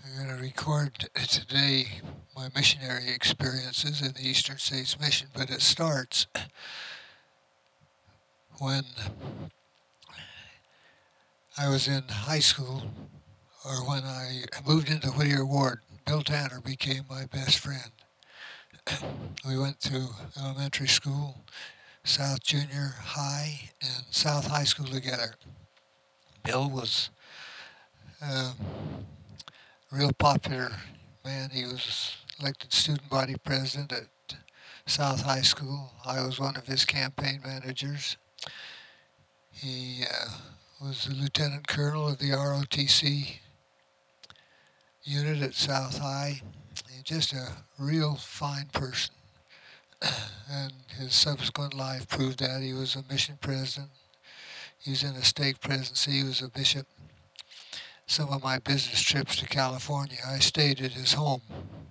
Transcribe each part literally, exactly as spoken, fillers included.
I'm going to record today my missionary experiences in the Eastern States Mission, but it starts when I was in high school or when I moved into Whittier Ward. Bill Tanner became my best friend. We went to elementary school, South Junior High, and South High School together. Bill was a real popular man. He was elected student body president at South High School. I was one of his campaign managers. He uh, was the lieutenant colonel of the R O T C unit at South High. He's just a real fine person. And his subsequent life proved that. He was a mission president. He was in a stake presidency. He was a bishop. Some of my business trips to California, I stayed at his home.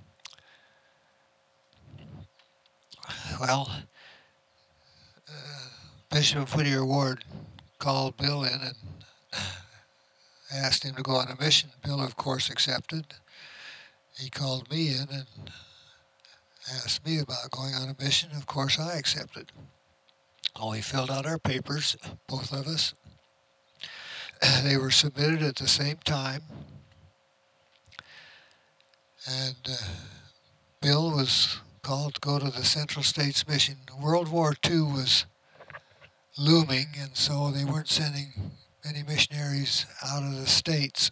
Well, uh, Bishop of Whittier Ward called Bill in and asked him to go on a mission. Bill, of course, accepted. He called me in and asked me about going on a mission. Of course, I accepted. Oh, we filled out our papers, both of us. They were submitted at the same time. And uh, Bill was called to go to the Central States Mission. World War Two was looming, and so they weren't sending many missionaries out of the States.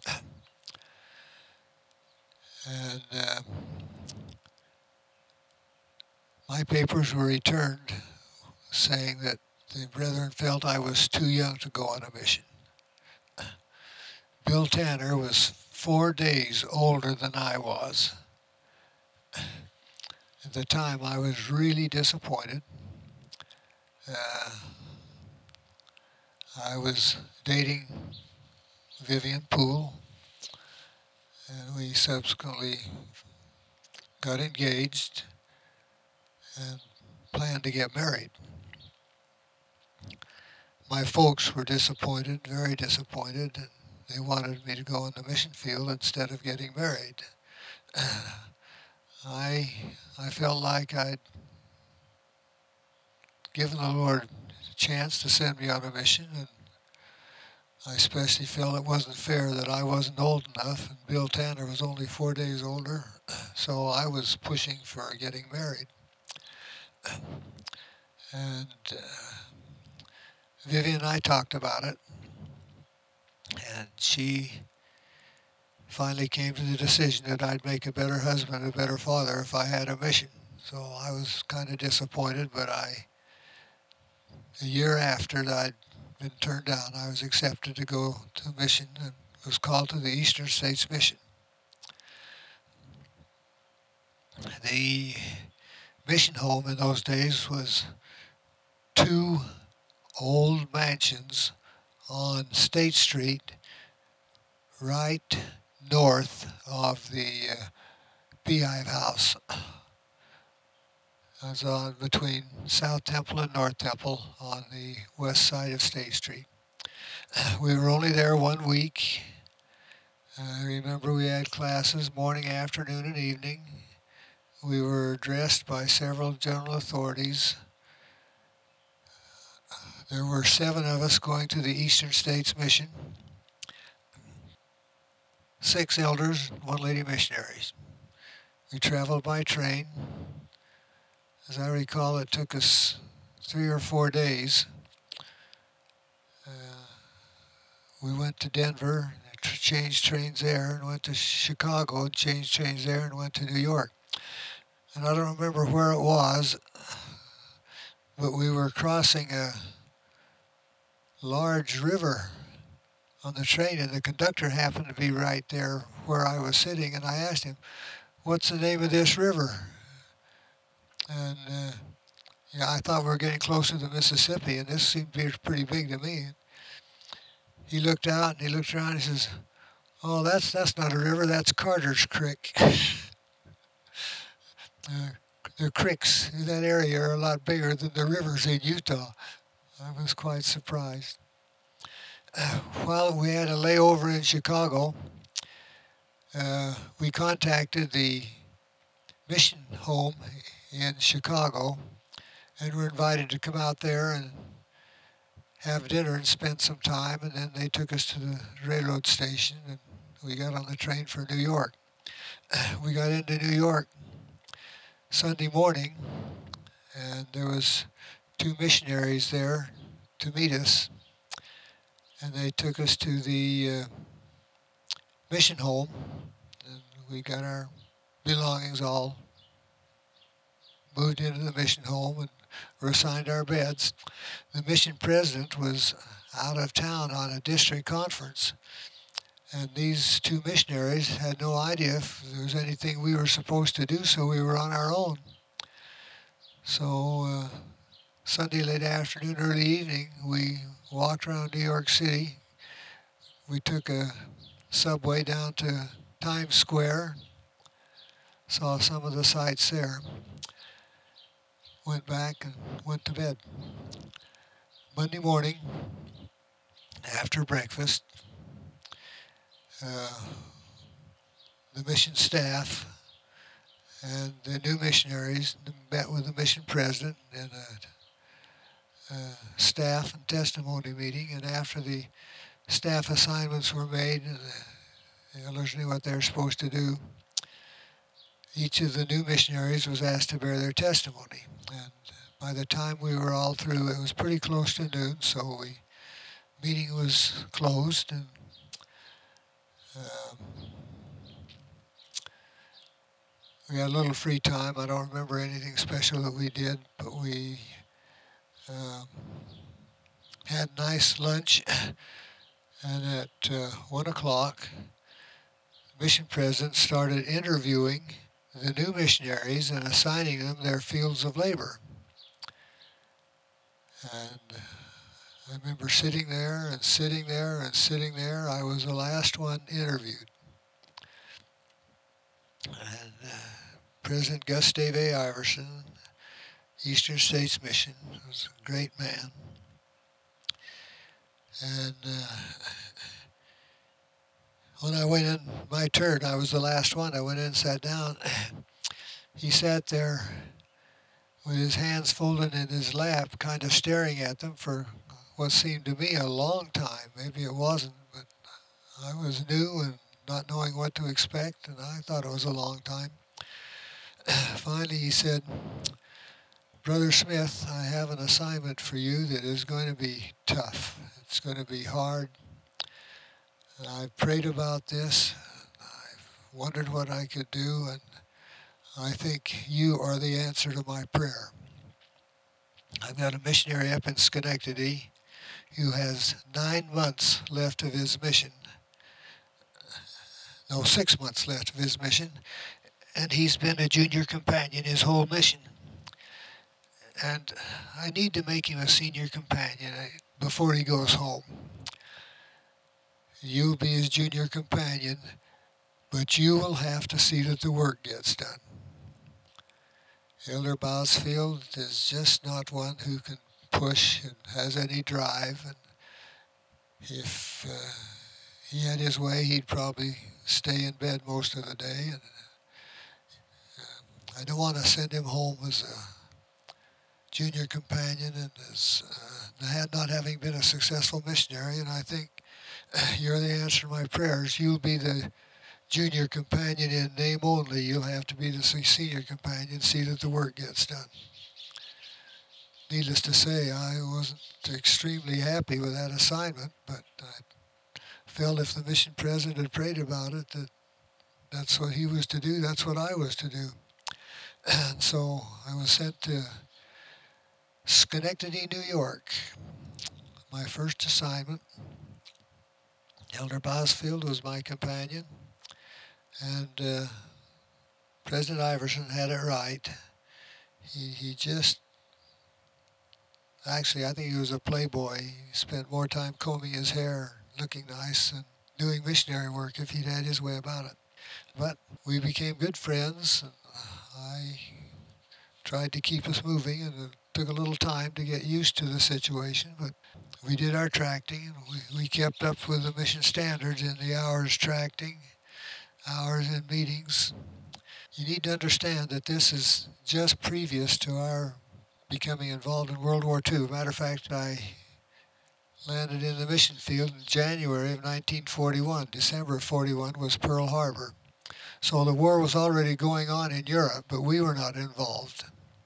And uh, my papers were returned saying that the brethren felt I was too young to go on a mission. Bill Tanner was four days older than I was. At the time, I was really disappointed. Uh, I was dating Vivian Poole, and we subsequently got engaged and planned to get married. My folks were disappointed, very disappointed, and they wanted me to go in the mission field instead of getting married. I I felt like I'd given the Lord a chance to send me on a mission, and I especially felt it wasn't fair that I wasn't old enough, and Bill Tanner was only four days older, so I was pushing for getting married. And uh, Vivian and I talked about it, and she finally came to the decision that I'd make a better husband, a better father if I had a mission. So I was kind of disappointed, but I, a year after that I'd been turned down, I was accepted to go to a mission and was called to the Eastern States Mission. The mission home in those days was two old mansions on State Street, right north of the uh, Beehive House. It was on between South Temple and North Temple on the west side of State Street. We were only there one week. I remember we had classes morning, afternoon, and evening. We were addressed by several general authorities. There were seven of us going to the Eastern States Mission, six elders, one lady missionaries. We traveled by train. As I recall, it took us three or four days. Uh, we went to Denver, changed trains there, and went to Chicago, changed trains there, and went to New York. And I don't remember where it was, but we were crossing a large river on the train, and the conductor happened to be right there where I was sitting, and I asked him, "What's the name of this river?" And uh, yeah, I thought we were getting closer to the Mississippi, and this seemed to be pretty big to me. He looked out and he looked around and he says, "Oh, that's that's not a river, that's Carter's Creek." uh, the creeks in that area are a lot bigger than the rivers in Utah. I was quite surprised. Uh, well, we had a layover in Chicago, Uh, we contacted the mission home in Chicago and were invited to come out there and have dinner and spend some time. And then they took us to the railroad station and we got on the train for New York. We got into New York Sunday morning and there was two missionaries there to meet us. And they took us to the uh, mission home and we got our belongings all moved into the mission home and were assigned our beds. The mission president was out of town on a district conference, and these two missionaries had no idea if there was anything we were supposed to do, so we were on our own. So uh, Sunday late afternoon, early evening, we walked around New York City. We took a subway down to Times Square, saw some of the sights there, went back and went to bed. Monday morning, after breakfast, uh, the mission staff and the new missionaries met with the mission president in a, a staff and testimony meeting. And after the staff assignments were made and the elders knew what they were supposed to do, each of the new missionaries was asked to bear their testimony. And by the time we were all through, it was pretty close to noon, so the meeting was closed. And um, we had a little free time. I don't remember anything special that we did, but we um, had nice lunch. And at uh, one o'clock, the mission president started interviewing the new missionaries and assigning them their fields of labor. And I remember sitting there and sitting there and sitting there. I was the last one interviewed. And uh, President Gustav A. Iverson, Eastern States Mission, was a great man. And uh, when I went in my turn, I was the last one. I went in and sat down. He sat there with his hands folded in his lap, kind of staring at them for what seemed to me a long time. Maybe it wasn't, but I was new and not knowing what to expect, and I thought it was a long time. Finally, he said, "Brother Smith, I have an assignment for you that is going to be tough. It's going to be hard. And I've prayed about this. I've wondered what I could do, and I think you are the answer to my prayer. I've got a missionary up in Schenectady who has nine months left of his mission. No, six months left of his mission, and he's been a junior companion his whole mission. And I need to make him a senior companion before he goes home. You'll be his junior companion, but you will have to see that the work gets done. Elder Bosfield is just not one who can push and has any drive. And if uh, he had his way, he'd probably stay in bed most of the day. And uh, I don't want to send him home as a junior companion and as uh, had not having been a successful missionary. And I think uh, you're the answer to my prayers. You'll be the junior companion in name only. You'll have to be the senior companion, see that the work gets done." Needless to say, I wasn't extremely happy with that assignment, but I felt if the mission president had prayed about it, that that's what he was to do, that's what I was to do. And so I was sent to Schenectady, New York. My first assignment. Elder Bosfield was my companion. And uh, President Iverson had it right. He he just, actually, I think he was a playboy. He spent more time combing his hair, looking nice, than doing missionary work if he'd had his way about it. But we became good friends. And I tried to keep us moving, and it took a little time to get used to the situation, but we did our tracting. We, we kept up with the mission standards in the hours tracting. hours in meetings. You need to understand that this is just previous to our becoming involved in World War Two. Matter of fact, I landed in the mission field in January of nineteen forty-one. December of forty-one was Pearl Harbor. So the war was already going on in Europe, but we were not involved.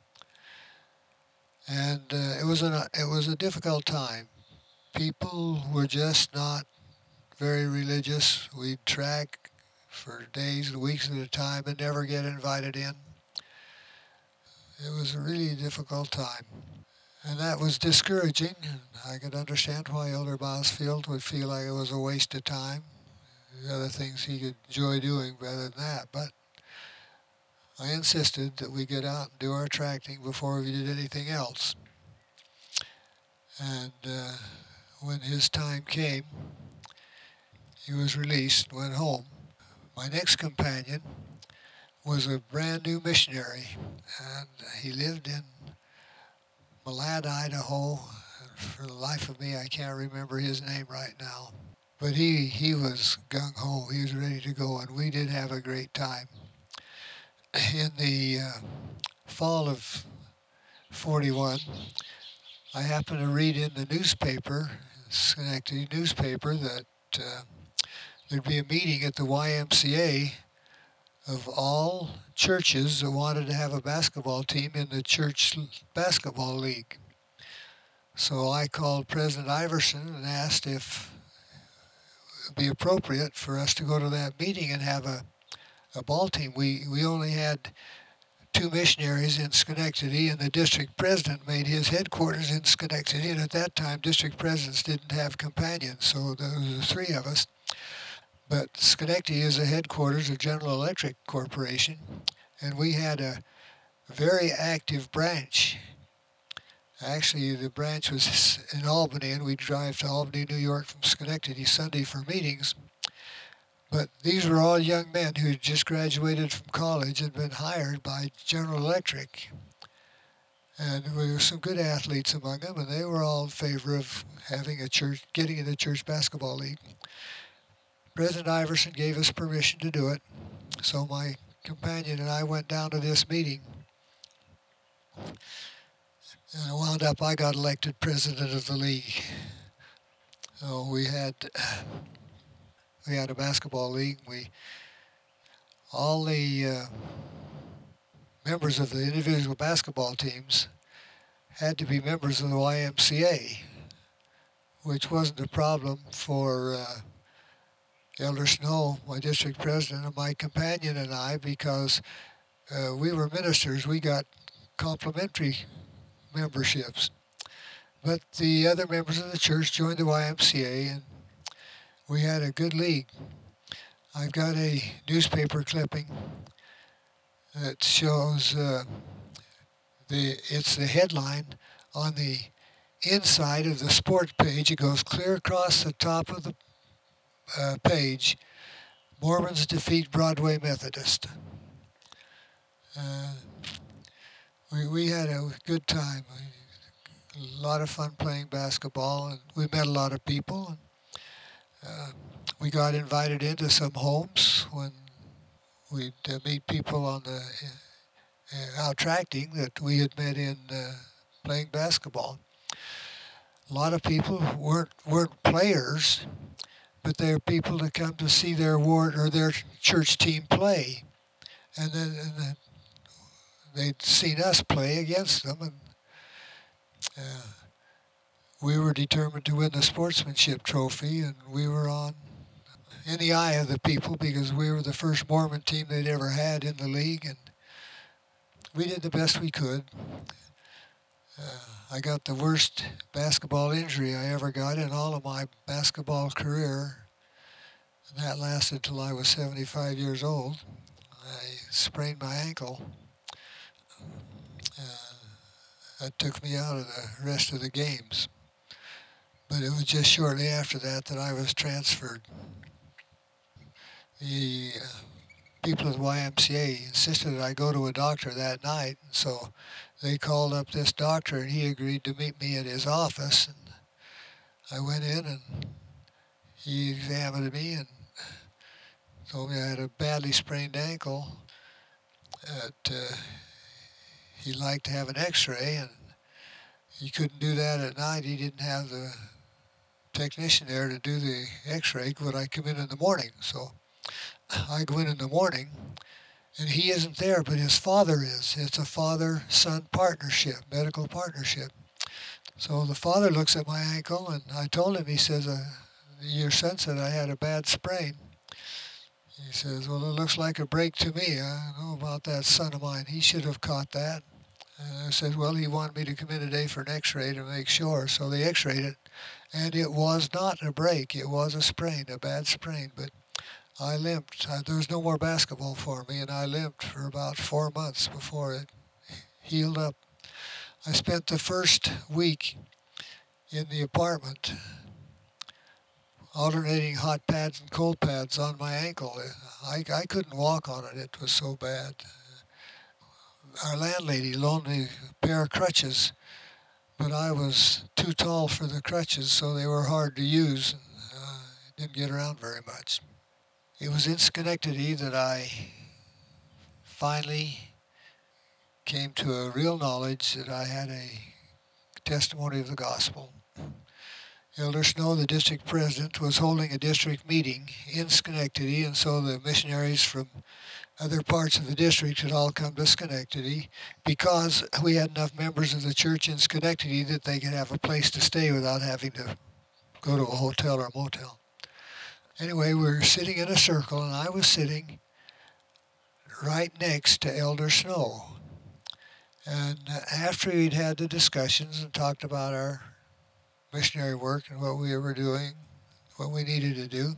And uh, it was a it was a difficult time. People were just not very religious. We'd track for days and weeks at a time and never get invited in. It was a really difficult time. And that was discouraging. I could understand why Elder Bosfield would feel like it was a waste of time. The other things he could enjoy doing rather than that. But I insisted that we get out and do our tracking before we did anything else. And uh, when his time came, he was released and went home. My next companion was a brand new missionary, and he lived in Malad, Idaho. For the life of me, I can't remember his name right now. But he, he was gung-ho. He was ready to go, and we did have a great time. In the uh, fall of forty-one, I happened to read in the newspaper, Schenectady newspaper, that uh, there'd be a meeting at the Y M C A of all churches that wanted to have a basketball team in the church basketball league. So I called President Iverson and asked if it would be appropriate for us to go to that meeting and have a, a ball team. We, we only had two missionaries in Schenectady, and the district president made his headquarters in Schenectady, and at that time district presidents didn't have companions, so there were the three of us. But Schenectady is the headquarters of General Electric Corporation, and we had a very active branch. Actually, the branch was in Albany, and we'd drive to Albany, New York from Schenectady Sunday for meetings. But these were all young men who had just graduated from college and been hired by General Electric. And there were some good athletes among them, and they were all in favor of having a church, getting in the church basketball league. President Iverson gave us permission to do it, so my companion and I went down to this meeting. And it wound up, I got elected president of the league. So we had we had a basketball league. We all the uh, members of the individual basketball teams had to be members of the Y M C A, which wasn't a problem for uh, Elder Snow, my district president, and my companion and I, because uh, we were ministers. We got complimentary memberships. But the other members of the church joined the Y M C A, and we had a good league. I've got a newspaper clipping that shows uh, the it's the headline on the inside of the sport page. It goes clear across the top of the uh, page. Mormons defeat Broadway Methodist. Uh, we we had a good time. A lot of fun playing basketball, and we met a lot of people. And, uh, we got invited into some homes when we'd uh, meet people on the uh, out tracting that we had met in uh, playing basketball. A lot of people weren't weren't players, but they're people that come to see their ward or their church team play, and then, and then they'd seen us play against them, and uh, we were determined to win the sportsmanship trophy, and we were on in the eye of the people because we were the first Mormon team they'd ever had in the league, and we did the best we could. Uh, I got the worst basketball injury I ever got in all of my basketball career, and that lasted till I was seventy-five years old. I sprained my ankle. Uh, that took me out of the rest of the games. But it was just shortly after that that I was transferred. The uh, people at the Y M C A insisted that I go to a doctor that night, and so they called up this doctor, and he agreed to meet me at his office. And I went in, and he examined me and told me I had a badly sprained ankle, that uh, he'd like to have an x-ray, and he couldn't do that at night. He didn't have the technician there to do the x-ray. Would I come in in the morning? So I go in in the morning, and he isn't there, but his father is. It's a father-son partnership, medical partnership. So the father looks at my ankle, and I told him, he says, uh, your son said I had a bad sprain. He says, well, it looks like a break to me. I don't know about that son of mine. He should have caught that. And I said, well, he wanted me to come in today for an x-ray to make sure. So they x-rayed it, and it was not a break. It was a sprain, a bad sprain. But I limped. I, there was no more basketball for me, and I limped for about four months before it healed up. I spent the first week in the apartment alternating hot pads and cold pads on my ankle. I, I couldn't walk on it. It was so bad. Our landlady loaned me a pair of crutches, but I was too tall for the crutches, so they were hard to use, and uh, didn't get around very much. It was in Schenectady that I finally came to a real knowledge that I had a testimony of the gospel. Elder Snow, the district president, was holding a district meeting in Schenectady, and so the missionaries from other parts of the district had all come to Schenectady because we had enough members of the church in Schenectady that they could have a place to stay without having to go to a hotel or a motel. Anyway, we were sitting in a circle, and I was sitting right next to Elder Snow. And after we'd had the discussions and talked about our missionary work and what we were doing, what we needed to do,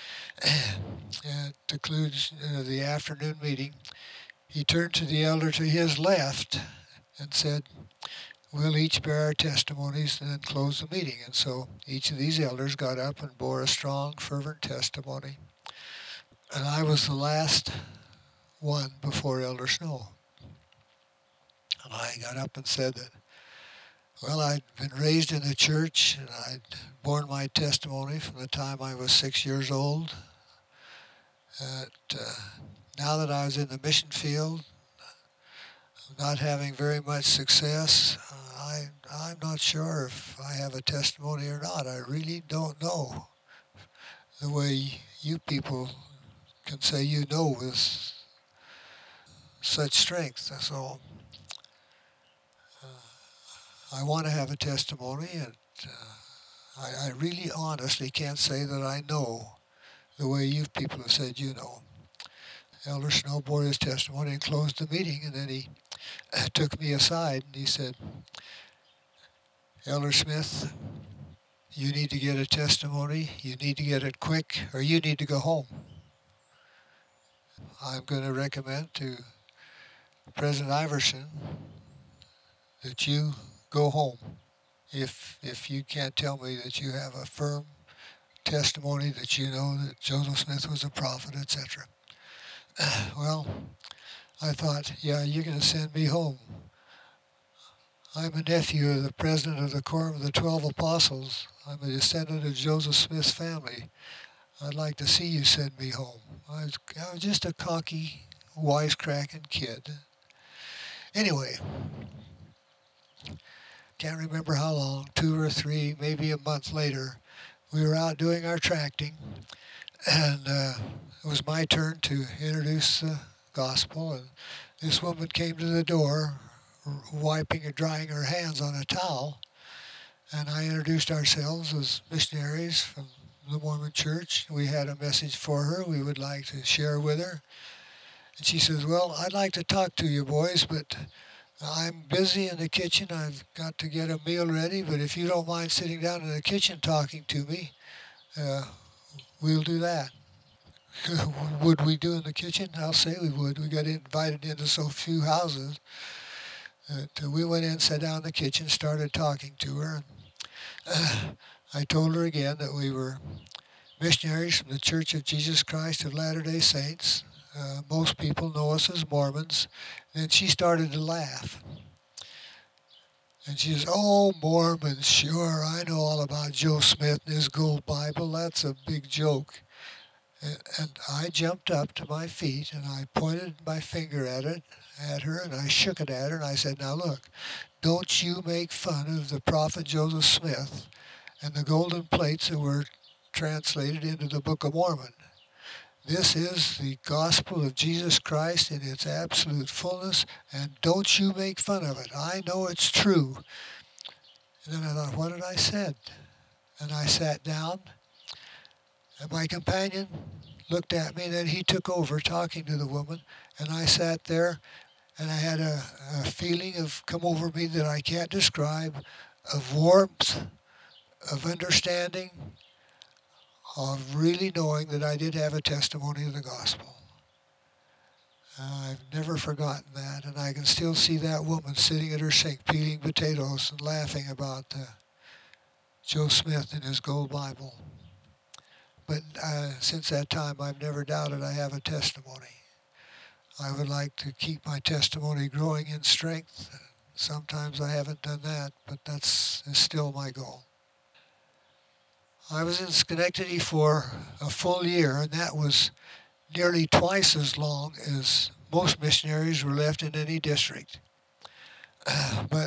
at the conclusion of the afternoon meeting, he turned to the elder to his left and said, we'll each bear our testimonies and then close the meeting. And so each of these elders got up and bore a strong, fervent testimony. And I was the last one before Elder Snow. And I got up and said that, well, I'd been raised in the church, and I'd borne my testimony from the time I was six years old. That, uh, now that I was in the mission field, not having very much success, uh, I, I'm not sure if I have a testimony or not. I really don't know. The way you people can say you know with such strength. So uh, I want to have a testimony, and uh, I, I really honestly can't say that I know the way you people have said you know. Elder Snow bore his testimony and closed the meeting, and then he uh, took me aside and he said, Elder Smith, you need to get a testimony, you need to get it quick, or you need to go home. I'm going to recommend to President Iverson that you go home if if you can't tell me that you have a firm testimony that you know that Joseph Smith was a prophet, et cetera. Uh, well, I thought, yeah, you're going to send me home. I'm a nephew of the president of the Quorum of the Twelve Apostles. I'm a descendant of Joseph Smith's family. I'd like to see you send me home. I was, I was just a cocky, wisecracking kid. Anyway, can't remember how long, two or three, maybe a month later, we were out doing our tracting, and uh, it was my turn to introduce the gospel, and this woman came to the door, wiping and drying her hands on a towel, and I introduced ourselves as missionaries from the Mormon Church. We had a message for her we would like to share with her. And she says, well, I'd like to talk to you boys, but I'm busy in the kitchen. I've got to get a meal ready, but if you don't mind sitting down in the kitchen talking to me, uh, we'll do that. Would we do in the kitchen? I'll say we would. We got invited into so few houses that we went in, sat down in the kitchen, started talking to her. And, uh, I told her again that we were missionaries from the Church of Jesus Christ of Latter-day Saints. Uh, most people know us as Mormons. And she started to laugh. And she says, oh, Mormons, sure, I know all about Joe Smith and his gold Bible. That's a big joke. And, and I jumped up to my feet and I pointed my finger at it, at her, and I shook it at her and I said, now look, don't you make fun of the prophet Joseph Smith and the golden plates that were translated into the Book of Mormon. This is the gospel of Jesus Christ in its absolute fullness, and don't you make fun of it. I know it's true. And then I thought, what did I said? And I sat down, and my companion looked at me, and then he took over talking to the woman, and I sat there, and I had a, a feeling of come over me that I can't describe, of warmth, of understanding, of really knowing that I did have a testimony of the gospel. Uh, I've never forgotten that, and I can still see that woman sitting at her sink peeling potatoes and laughing about uh, Joe Smith and his gold Bible. But uh, since that time, I've never doubted I have a testimony. I would like to keep my testimony growing in strength. Sometimes I haven't done that, but that's is still my goal. I was in Schenectady for a full year, and that was nearly twice as long as most missionaries were left in any district. Uh, but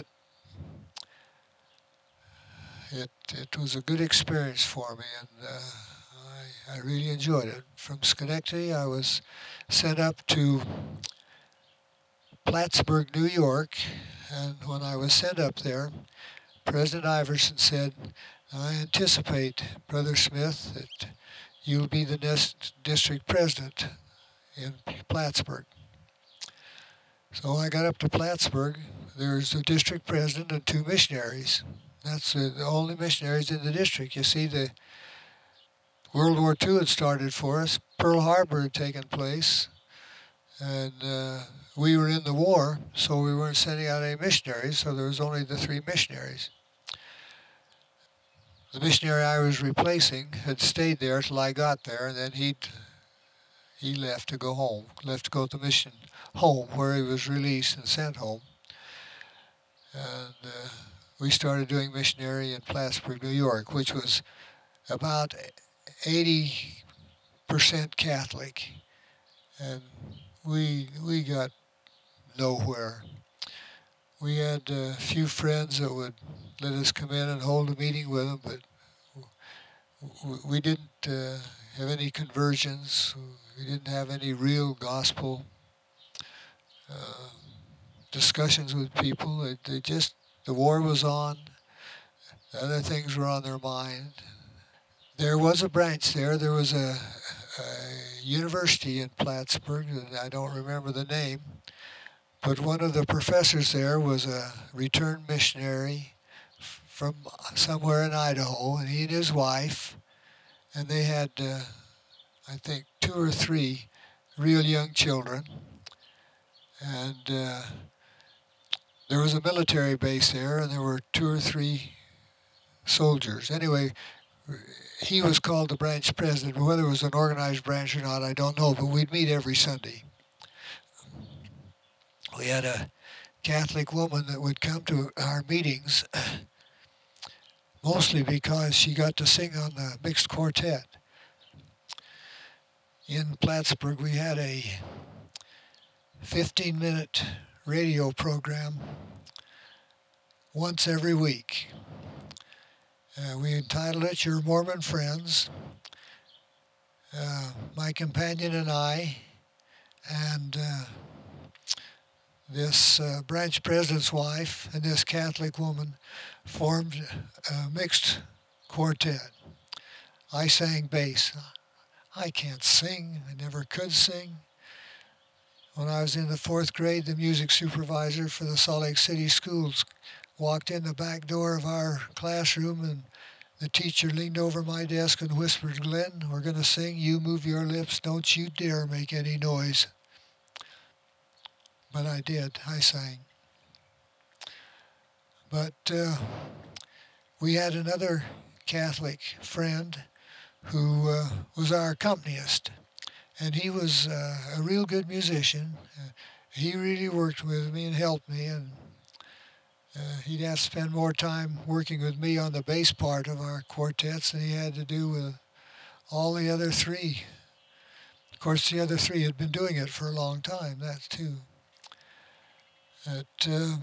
it it was a good experience for me, and uh, I, I really enjoyed it. From Schenectady, I was sent up to Plattsburgh, New York, and when I was sent up there, President Iverson said, I anticipate, Brother Smith, that you'll be the next district president in Plattsburgh. So I got up to Plattsburgh. There's a district president and two missionaries. That's uh, the only missionaries in the district. You see, the World War Two had started for us. Pearl Harbor had taken place. And uh, we were in the war, so we weren't sending out any missionaries, so there was only the three missionaries. The missionary I was replacing had stayed there till I got there, and then he'd, he left to go home, left to go to mission home, where he was released and sent home. And uh, we started doing missionary in Plattsburgh, New York, which was about eighty percent Catholic. And we we got nowhere. We had a few friends that would let us come in and hold a meeting with them, but we didn't uh, have any conversions. We didn't have any real gospel uh, discussions with people. They, they just, the war was on. Other things were on their mind. There was a branch there. There was a, a university in Plattsburgh, and I don't remember the name, but one of the professors there was a returned missionary from somewhere in Idaho, and he and his wife, and they had, uh, I think, two or three real young children, and uh, there was a military base there, and there were two or three soldiers. Anyway, he was called the branch president, but whether it was an organized branch or not, I don't know, but we'd meet every Sunday. We had a Catholic woman that would come to our meetings, mostly because she got to sing on the mixed quartet. In Plattsburgh, we had a fifteen-minute radio program once every week. Uh, we entitled it Your Mormon Friends. Uh, my companion and I, and uh, this uh, branch president's wife and this Catholic woman formed a mixed quartet. I sang bass. I can't sing. I never could sing. When I was in the fourth grade, the music supervisor for the Salt Lake City schools walked in the back door of our classroom, and the teacher leaned over my desk and whispered, Glenn, we're going to sing You Move Your Lips, Don't You Dare Make Any Noise. But I did. I sang. But uh, we had another Catholic friend who uh, was our accompanist, and he was uh, a real good musician. Uh, he really worked with me and helped me, and uh, he'd have to spend more time working with me on the bass part of our quartets than he had to do with all the other three Of course, the other three had been doing it for a long time, that too. It, uh,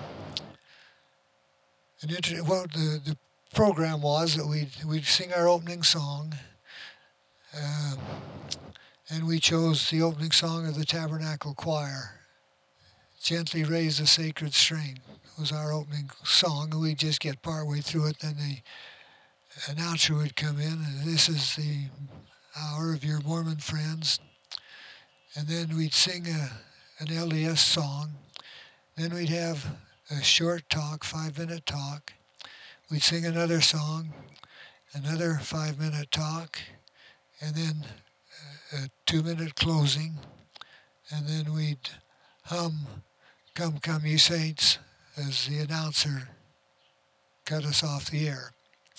an inter- well, the, the program was that we'd, we'd sing our opening song, uh, and we chose the opening song of the Tabernacle Choir. Gently Raise the Sacred Strain was our opening song, and we'd just get partway through it, then the announcer would come in, and this is the hour of your Mormon friends. And then we'd sing a, an L D S song. Then we'd have a short talk, five-minute talk. We'd sing another song, another five-minute talk, and then a two-minute closing. And then we'd hum Come, Come, Ye Saints, as the announcer cut us off the air.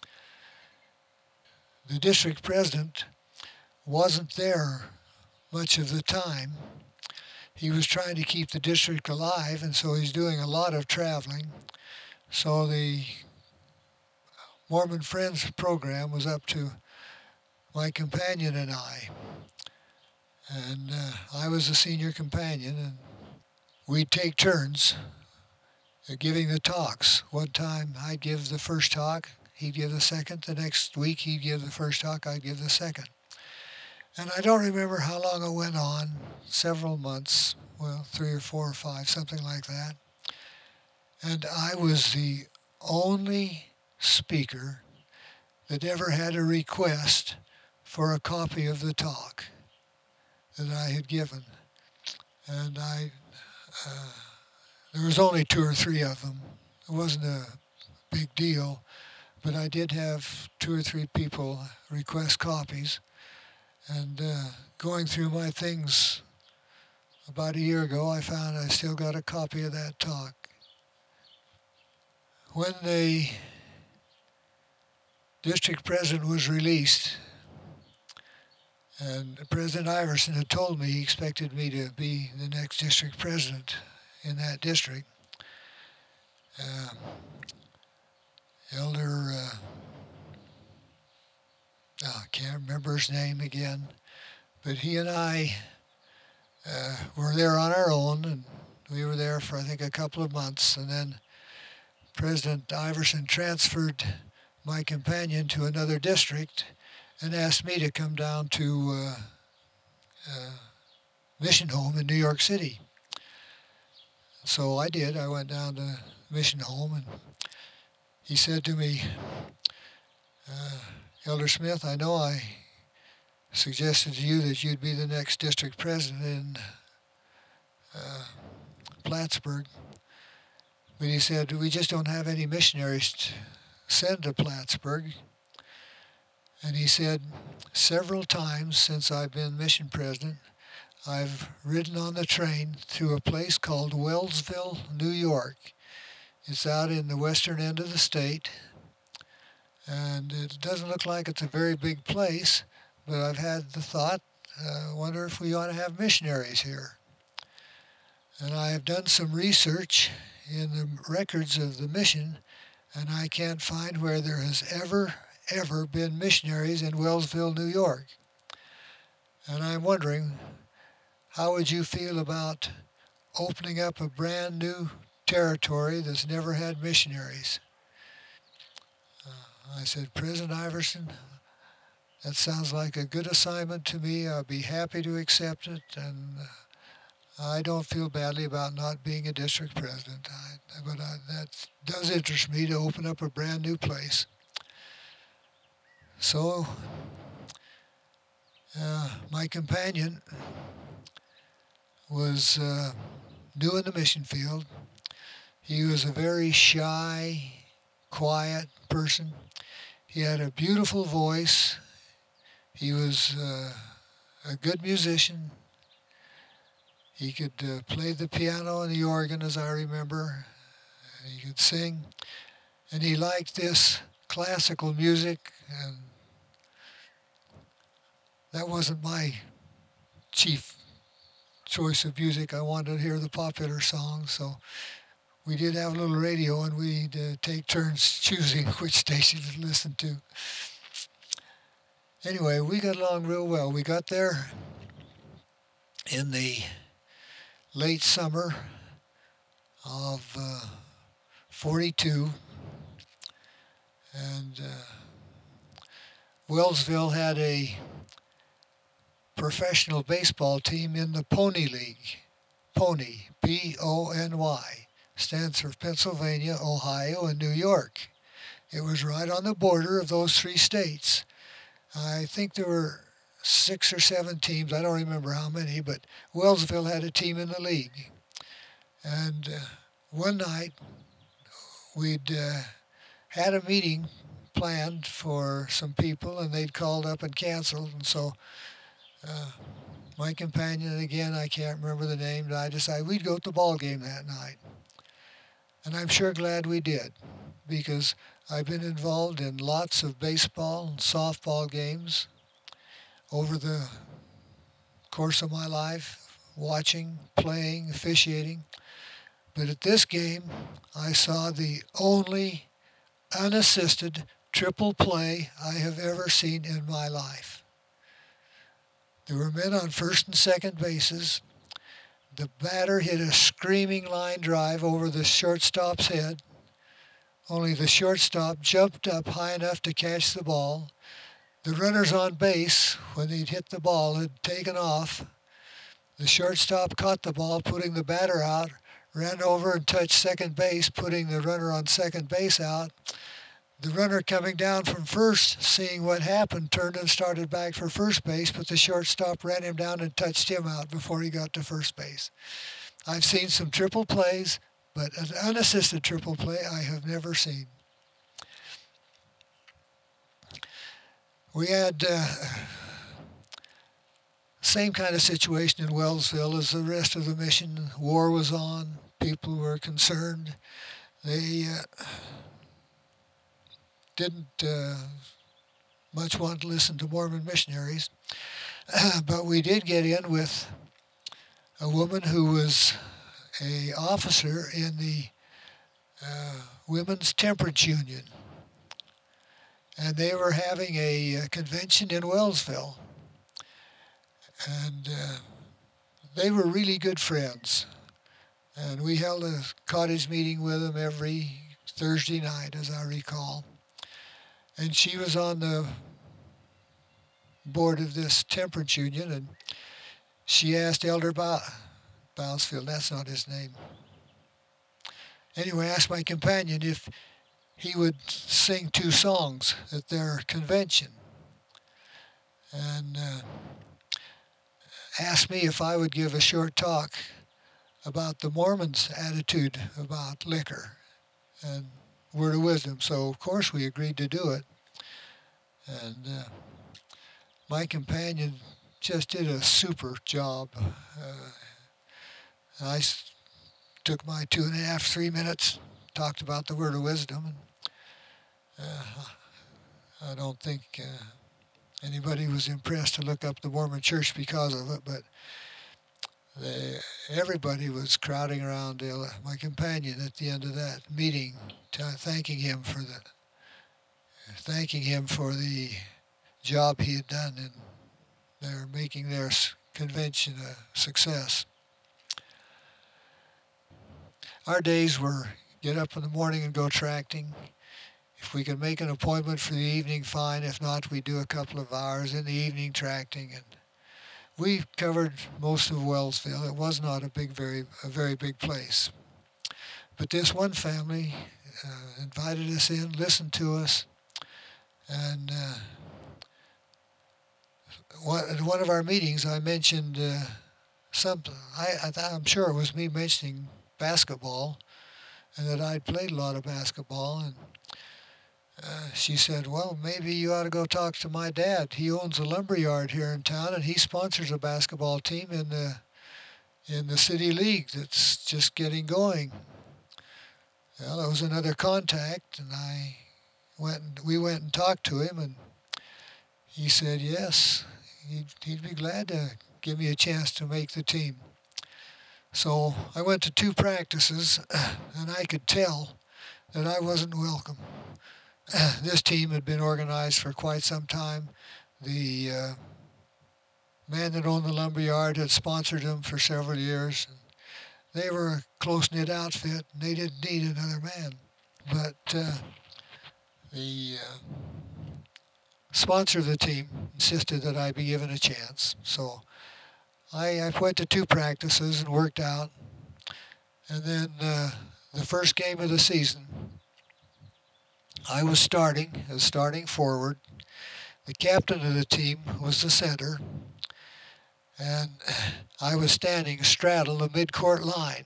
The district president wasn't there much of the time. He was trying to keep the district alive, and so he's doing a lot of traveling. So the Mormon Friends program was up to my companion and I. And uh, I was the senior companion, and we'd take turns uh, giving the talks. One time I'd give the first talk, he'd give the second. The next week he'd give the first talk, I'd give the second. And I don't remember how long it went on, several months, well, three or four or five, something like that. And I was the only speaker that ever had a request for a copy of the talk that I had given. And I, uh, there was only two or three of them. It wasn't a big deal, but I did have two or three people request copies. And uh, going through my things about a year ago, I found I still got a copy of that talk. When the district president was released, and President Iverson had told me he expected me to be the next district president in that district, uh, Elder, uh, oh, I can't remember his name again, but he and I uh, were there on our own, and we were there for, I think, a couple of months, and then President Iverson transferred my companion to another district and asked me to come down to uh, uh, Mission Home in New York City. So I did. I went down to Mission Home, and he said to me, uh, Elder Smith, I know I suggested to you that you'd be the next district president in uh, Plattsburgh, but he said, we just don't have any missionaries to send to Plattsburgh. And he said, several times since I've been mission president, I've ridden on the train through a place called Wellsville, New York. It's out in the western end of the state, and it doesn't look like it's a very big place, but I've had the thought, I uh, wonder if we ought to have missionaries here. And I have done some research in the records of the mission, and I can't find where there has ever, ever been missionaries in Wellsville, New York. And I'm wondering, how would you feel about opening up a brand new territory that's never had missionaries? Uh, I said, President Iverson, that sounds like a good assignment to me. I'll be happy to accept it, and uh, I don't feel badly about not being a district president. I, but I, that does interest me to open up a brand new place. So uh, my companion was uh, new in the mission field. He was a very shy, quiet person. He had a beautiful voice. He was uh, a good musician. He could uh, play the piano and the organ, as I remember. He could sing. And he liked this classical music, and that wasn't my chief choice of music. I wanted to hear the popular songs, so we did have a little radio, and we'd uh, take turns choosing which station to listen to. Anyway, we got along real well. We got there in the late summer of uh, forty-two, and uh, Wellsville had a professional baseball team in the Pony League. Pony, P O N Y, stands for Pennsylvania, Ohio, and New York. It was right on the border of those three states. I think there were six or seven teams. I don't remember how many, but Wellsville had a team in the league. And uh, one night, we'd uh, had a meeting planned for some people, and they'd called up and canceled. And so uh, my companion, again, I can't remember the name, but I decided we'd go to the ball game that night. And I'm sure glad we did, because I've been involved in lots of baseball and softball games over the course of my life, watching, playing, officiating. But at this game, I saw the only unassisted triple play I have ever seen in my life. There were men on first and second bases. The batter hit a screaming line drive over the shortstop's head. Only the shortstop jumped up high enough to catch the ball. The runners on base, when they'd hit the ball, had taken off. The shortstop caught the ball, putting the batter out, ran over and touched second base, putting the runner on second base out. The runner coming down from first, seeing what happened, turned and started back for first base, but the shortstop ran him down and touched him out before he got to first base. I've seen some triple plays, but an unassisted triple play I have never seen. We had uh, same kind of situation in Wellsville as the rest of the mission. War was on. People were concerned. They uh, didn't uh, much want to listen to Mormon missionaries. Uh, but we did get in with a woman who was a officer in the uh, Women's Temperance Union. And they were having a, a convention in Wellsville. And uh, they were really good friends. And we held a cottage meeting with them every Thursday night, as I recall. And she was on the board of this temperance union, and she asked Elder ba- Bousfield, that's not his name. Anyway, I asked my companion if he would sing two songs at their convention. And uh, asked me if I would give a short talk about the Mormons' attitude about liquor and word of wisdom. So, of course, we agreed to do it. And uh, my companion just did a super job. Uh, I s- took my two and a half, three minutes, talked about the word of wisdom. And, uh, I don't think uh, anybody was impressed to look up the Mormon Church because of it, but they, everybody was crowding around uh, my companion at the end of that meeting, t- thanking him for the thanking him for the job he had done in their making their convention a success. Our days were get up in the morning and go tracting. If we could make an appointment for the evening, fine. If not, we do a couple of hours in the evening tracting, and we covered most of Wellsville. It was not a big, very, a very big place. But this one family uh, invited us in, listened to us, and uh, one, at one of our meetings, I mentioned uh, something. I, I, I'm sure it was me mentioning basketball, and that I'd played a lot of basketball, and Uh, she said, well, maybe you ought to go talk to my dad. He owns a lumber yard here in town, and he sponsors a basketball team in the in the city league that's just getting going. Well, that was another contact, and I went. And, we went and talked to him, and he said yes, he'd, he'd be glad to give me a chance to make the team. So I went to two practices, and I could tell that I wasn't welcome. This team had been organized for quite some time. The uh, man that owned the lumber yard had sponsored them for several years. They were a close-knit outfit, and they didn't need another man. But uh, the uh, sponsor of the team insisted that I be given a chance. So I, I went to two practices and worked out. And then uh, the first game of the season, I was starting as starting forward. The captain of the team was the center. And I was standing straddle the midcourt line.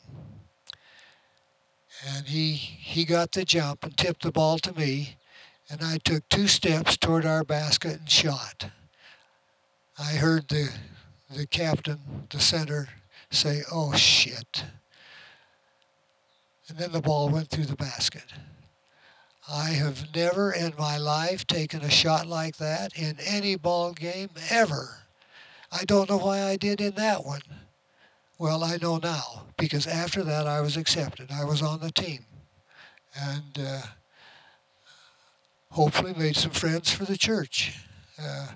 And he, he got the jump and tipped the ball to me. And I took two steps toward our basket and shot. I heard the the captain, the center, say, "Oh, shit." And then the ball went through the basket. I have never in my life taken a shot like that in any ball game ever. I don't know why I did in that one. Well, I know now, because after that I was accepted. I was on the team. And uh, hopefully made some friends for the church. Uh,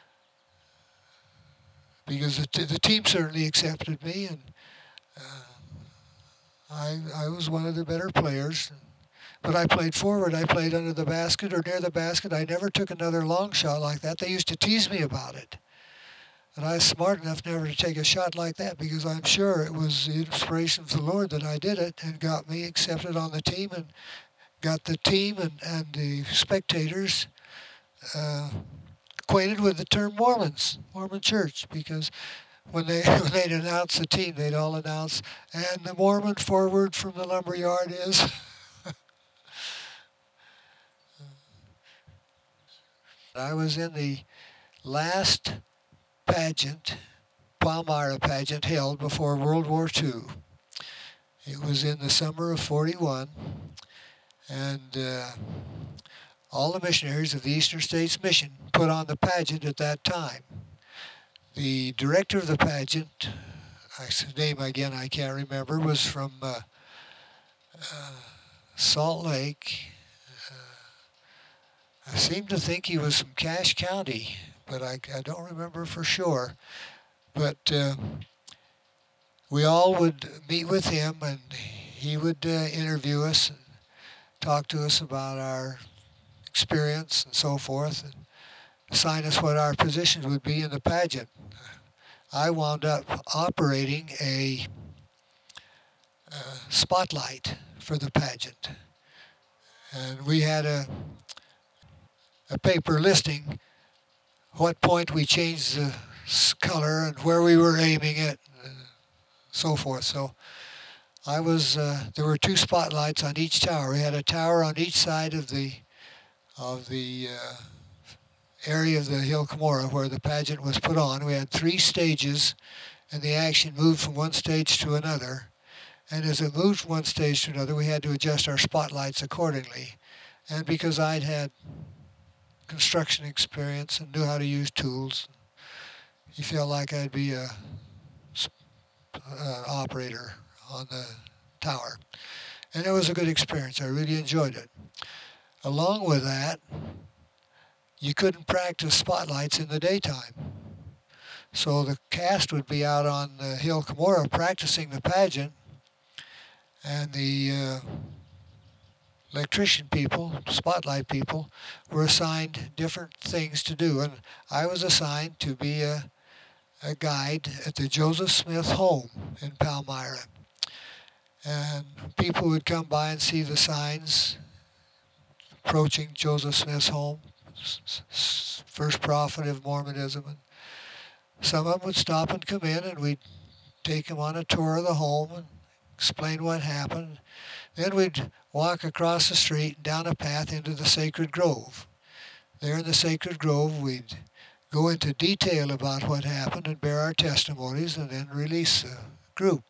because the, t- the team certainly accepted me, and uh, I, I was one of the better players. But I played forward. I played under the basket or near the basket. I never took another long shot like that. They used to tease me about it. And I was smart enough never to take a shot like that, because I'm sure it was the inspiration of the Lord that I did it and got me accepted on the team and got the team and, and the spectators uh, acquainted with the term Mormons, Mormon Church, because when they when they'd announce the team, they'd all announce, and the Mormon forward from the lumber yard is. I was in the last pageant, Palmyra pageant, held before World War Two. It was in the summer of forty-one, and uh, all the missionaries of the Eastern States Mission put on the pageant at that time. The director of the pageant, his name again I can't remember, was from uh, uh, Salt Lake. Uh, I seem to think he was from Cache County, but I, I don't remember for sure. But uh, we all would meet with him, and he would uh, interview us and talk to us about our experience and so forth, and assign us what our positions would be in the pageant. I wound up operating a uh, spotlight for the pageant. And we had a, a paper listing what point we changed the color and where we were aiming it, and so forth. So I was, uh, there were two spotlights on each tower. We had a tower on each side of the of the uh, area of the Hill Cumorah where the pageant was put on. We had three stages, and the action moved from one stage to another. And as it moved from one stage to another, we had to adjust our spotlights accordingly. And because I'd had construction experience and knew how to use tools, he felt like I'd be a, an operator on the tower. And it was a good experience. I really enjoyed it. Along with that, you couldn't practice spotlights in the daytime. So the cast would be out on the Hill Cumorah practicing the pageant, and the uh, electrician people, spotlight people, were assigned different things to do. And I was assigned to be a, a guide at the Joseph Smith home in Palmyra. And people would come by and see the signs approaching Joseph Smith's home, first prophet of Mormonism. And some of them would stop and come in, and we'd take them on a tour of the home and explain what happened. Then we'd walk across the street and down a path into the sacred grove. There in the sacred grove, we'd go into detail about what happened and bear our testimonies, and then release the group.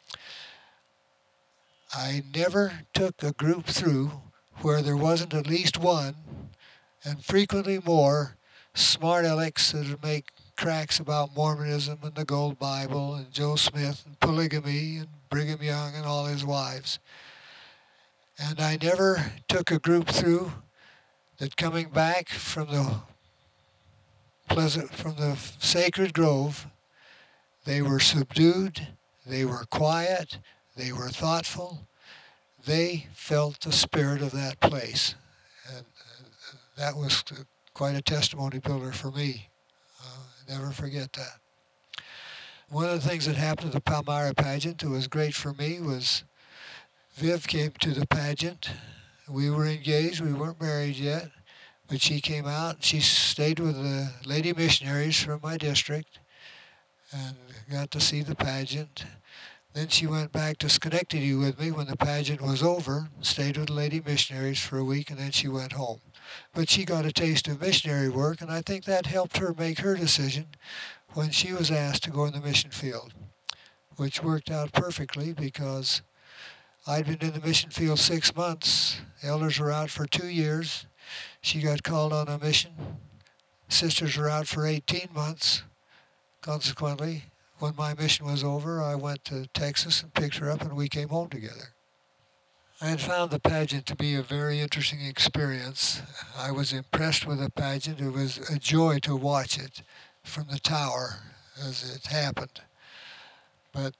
I never took a group through where there wasn't at least one, and frequently more, smart alecks that would make cracks about Mormonism and the Gold Bible and Joe Smith and polygamy and Brigham Young and all his wives. And I never took a group through that coming back from the pleasant, from the sacred grove. They were subdued, they were quiet, they were thoughtful. They felt the spirit of that place. And uh, that was quite a testimony builder for me. Uh, never forget that. One of the things that happened at the Palmyra pageant that was great for me was Viv came to the pageant. We were engaged, we weren't married yet, but she came out. She stayed with the lady missionaries from my district and got to see the pageant. Then she went back to Schenectady with me when the pageant was over, stayed with the lady missionaries for a week, and then she went home. But she got a taste of missionary work, and I think that helped her make her decision when she was asked to go in the mission field, which worked out perfectly because I'd been in the mission field six months. Elders were out for two years. She got called on a mission. Sisters were out for eighteen months. Consequently, when my mission was over, I went to Texas and picked her up, and we came home together. I had found the pageant to be a very interesting experience. I was impressed with the pageant. It was a joy to watch it from the tower as it happened. But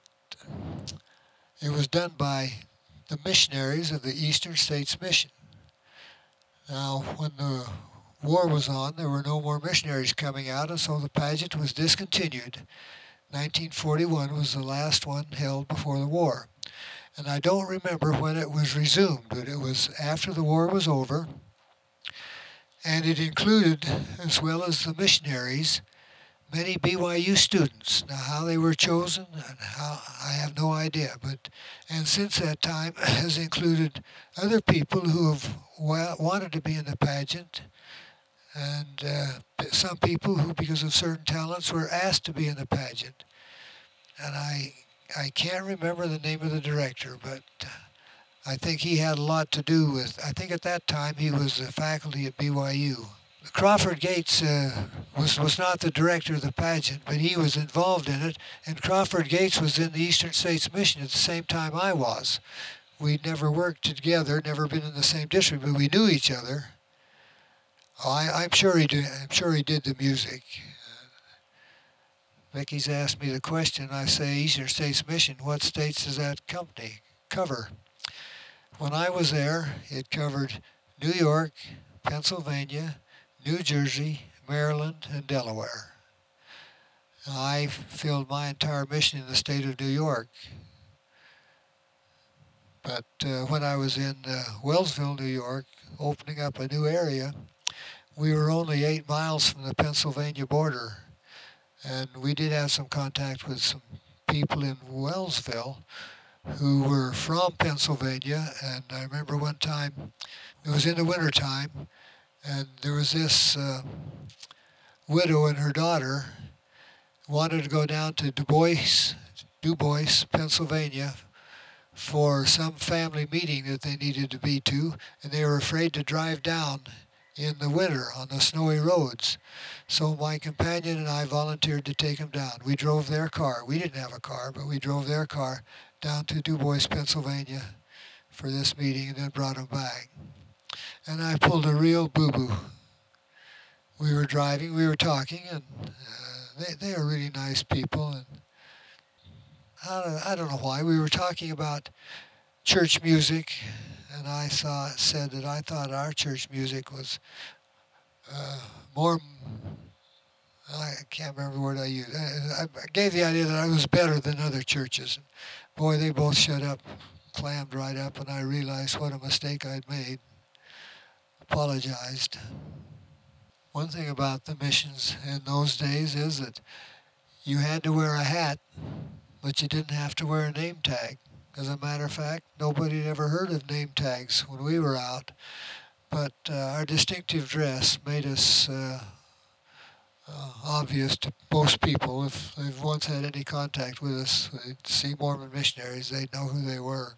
it was done by the missionaries of the Eastern States Mission. Now, when the war was on, there were no more missionaries coming out, and so the pageant was discontinued. nineteen forty-one was the last one held before the war. And I don't remember when it was resumed, but it was after the war was over. And it included, as well as the missionaries, many B Y U students. Now, how they were chosen, and how, I have no idea. But and since that time, has included other people who have wa- wanted to be in the pageant, and uh, some people who, because of certain talents, were asked to be in the pageant. And I, I can't remember the name of the director, but I think he had a lot to do with. I think at that time he was a faculty at B Y U. Crawford Gates uh, was, was not the director of the pageant, but he was involved in it, and Crawford Gates was in the Eastern States Mission at the same time I was. We'd never worked together, never been in the same district, but we knew each other. Oh, I, I'm sure he did. I'm sure he did the music. Uh, Vicky's asked me the question. I say Eastern States Mission. What states does that company cover? When I was there, it covered New York, Pennsylvania, New Jersey, Maryland, and Delaware. I filled my entire mission in the state of New York. But uh, when I was in uh, Wellsville, New York, opening up a new area, we were only eight miles from the Pennsylvania border. And we did have some contact with some people in Wellsville who were from Pennsylvania. And I remember one time, it was in the wintertime, and there was this uh, widow and her daughter wanted to go down to Du Bois, Du Bois, Pennsylvania, for some family meeting that they needed to be to, and they were afraid to drive down in the winter on the snowy roads. So my companion and I volunteered to take them down. We drove their car. We didn't have a car, but we drove their car down to Du Bois, Pennsylvania for this meeting, and then brought them back. And I pulled a real boo-boo. We were driving, we were talking, and uh, they, they are really nice people. And I don't, I don't know why. We were talking about church music, and I saw, said that I thought our church music was uh, more, I can't remember the word I used. I, I gave the idea that I was better than other churches. And boy, they both shut up, clammed right up, and I realized what a mistake I'd made. Apologized. One thing about the missions in those days is that you had to wear a hat, but you didn't have to wear a name tag. As a matter of fact, nobody had ever heard of name tags when we were out, but uh, our distinctive dress made us uh, uh, obvious to most people. If they've once had any contact with us, they'd see Mormon missionaries, they'd know who they were.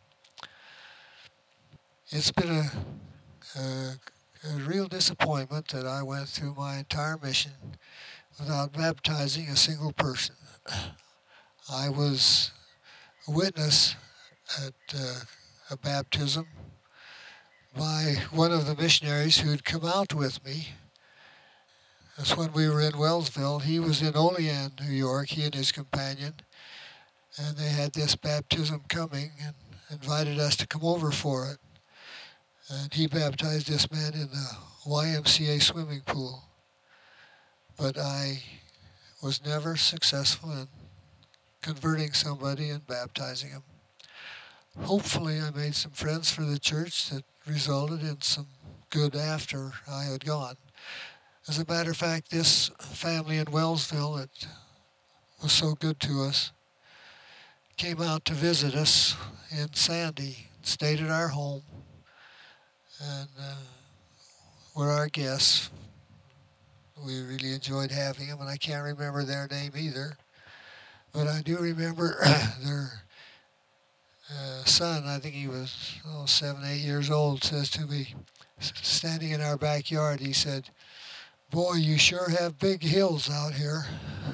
It's been a, a a real disappointment that I went through my entire mission without baptizing a single person. I was a witness at uh, a baptism by one of the missionaries who had come out with me. That's when we were in Wellsville. He was in Olean, New York, he and his companion, and they had this baptism coming and invited us to come over for it. And he baptized this man in the Y M C A swimming pool. But I was never successful in converting somebody and baptizing him. Hopefully I made some friends for the church that resulted in some good after I had gone. As a matter of fact, this family in Wellsville that was so good to us came out to visit us in Sandy, stayed at our home, and uh, were our guests. We really enjoyed having them, and I can't remember their name either. But I do remember their uh, son, I think he was oh, seven, eight years old, says to me, standing in our backyard, he said, "Boy, you sure have big hills out here."